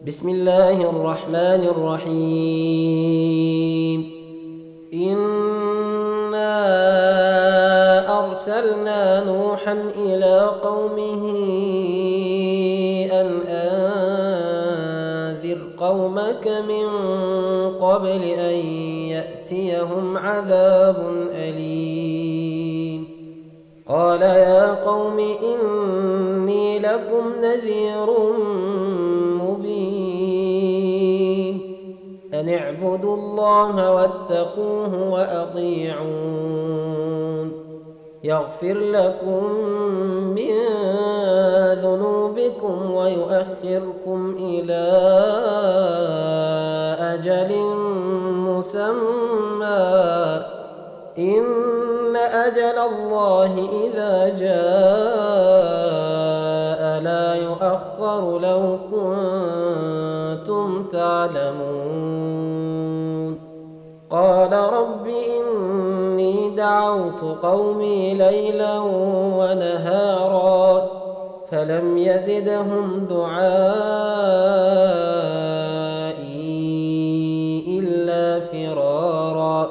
بسم الله الرحمن الرحيم. إنا أرسلنا نوحا إلى قومه أن أنذر قومك من قبل أن يأتيهم عذاب أليم. قال يا قوم إني لكم نذير مبين أن اعبدوا الله واتقوه وأطيعون يغفر لكم من ذنوبكم ويؤخركم إلى أجل مسمى إن أجل الله إذا جاء لا يؤخر لو كنتم تعلمون. قال رب إني دعوت قومي ليلا ونهارا فلم يزدهم دعائي إلا فرارا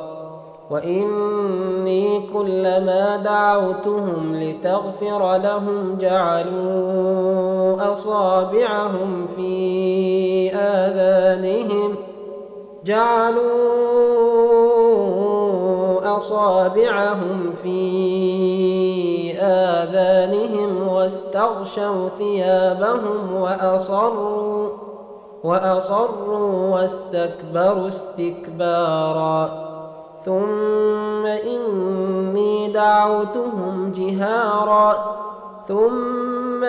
وإني كلما دعوتهم لتغفر لهم جعلوا أصابعهم في آذانهم واستغشوا ثيابهم وأصروا واستكبروا استكبارا ثم إني دعوتهم جهارا ثم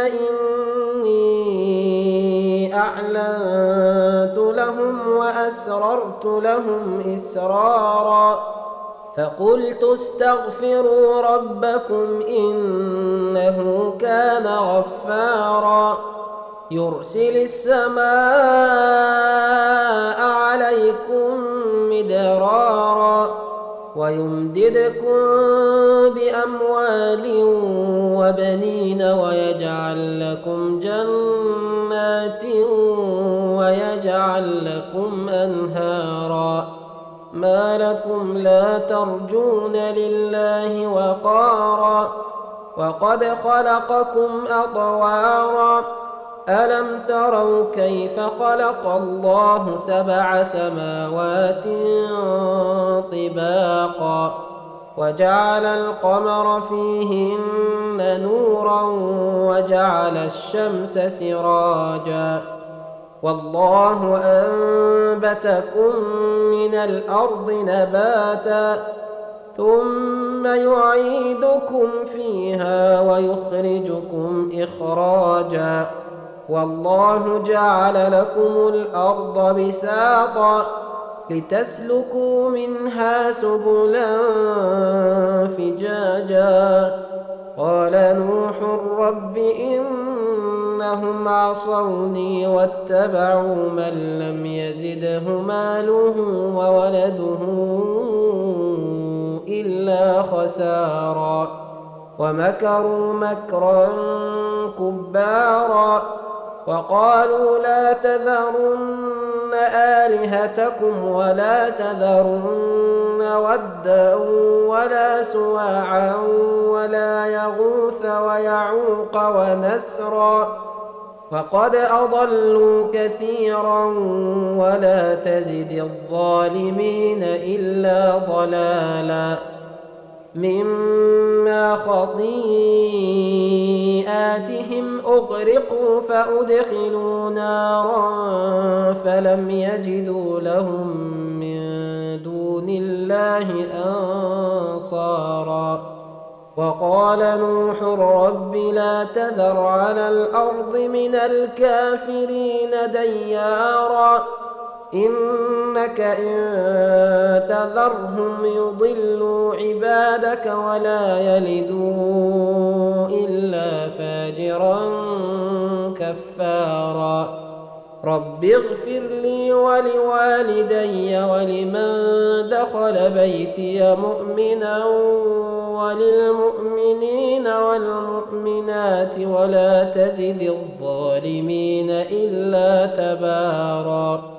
إني أعلنت لهم وأسررت لهم إسرارا فقلت استغفروا ربكم إنه كان غفارا يرسل السماء عليكم مدرارا ويمددكم بأموال وبنين ويجعل لكم جنات ويجعل لكم أنهارا ما لكم لا ترجون لله وقارا وقد خلقكم أطوارا ألم تروا كيف خلق الله 7 سماوات طباقا وجعل القمر فيهن نورا وجعل الشمس سراجا والله أنبتكم من الأرض نباتا ثم يعيدكم فيها ويخرجكم إخراجا والله جعل لكم الأرض بساطا لتسلكوا منها سبلا فجاجا قال نوح رب إنهم عصوني واتبعوا من لم يزده ماله وولده إلا خسارا ومكروا مكرا كبارا وقالوا لا تذرن آلهتكم ولا تذرن ودا ولا سواعا ولا يغوث ويعوق ونسرا فقد أضلوا كثيرا ولا تزد الظالمين إلا ضلالا مما خطيئاتهم أغرقوا فأدخلوا نارا فلم يجدوا لهم من دون الله أنصارا وقال نوح رب لا تذر على الأرض من الكافرين ديارا إنك إن تذرهم يضلوا عبادك ولا يلدوا إلا فاجرا كفارا رب اغفر لي ولوالدي ولمن دخل بيتي مؤمنا وللمؤمنين والمؤمنات ولا تزد الظالمين إلا تباراً